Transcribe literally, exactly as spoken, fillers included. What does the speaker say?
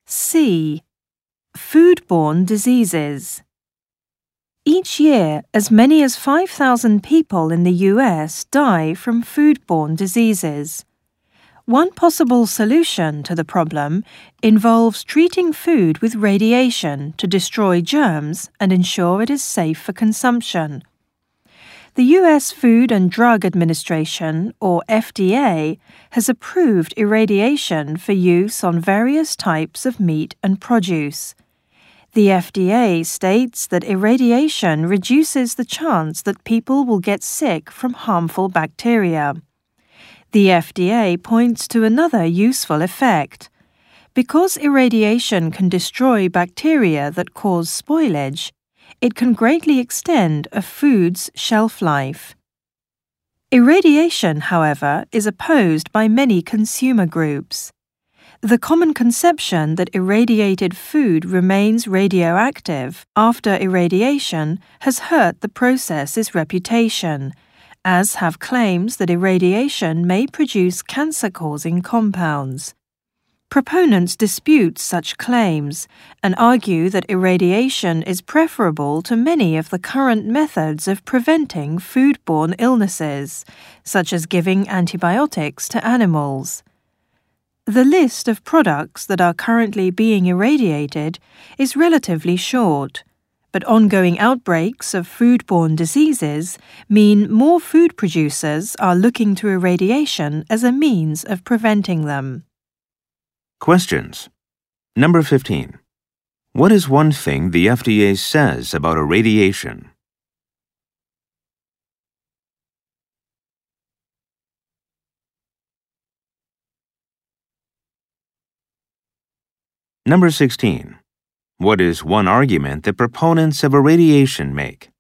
C. Foodborne diseases. Each year, as many as five thousand people in the U S die from foodborne diseases. One possible solution to the problem involves treating food with radiation to destroy germs and ensure it is safe for consumption. The U S Food and Drug Administration, or F D A, has approved irradiation for use on various types of meat and produce. The F D A states that irradiation reduces the chance that people will get sick from harmful bacteria. The F D A points to another useful effect. Because irradiation can destroy bacteria that cause spoilage, it can greatly extend a food's shelf life. Irradiation, however, is opposed by many consumer groups. The common conception that irradiated food remains radioactive after irradiation has hurt the process's reputation, as have claims that irradiation may produce cancer-causing compounds. Proponents dispute such claims and argue that irradiation is preferable to many of the current methods of preventing foodborne illnesses, such as giving antibiotics to animals. The list of products that are currently being irradiated is relatively short, but ongoing outbreaks of foodborne diseases mean more food producers are looking to irradiation as a means of preventing them. Questions. Number fifteen. What is one thing the F D A says about irradiation? Number sixteen. What is one argument that proponents of irradiation make?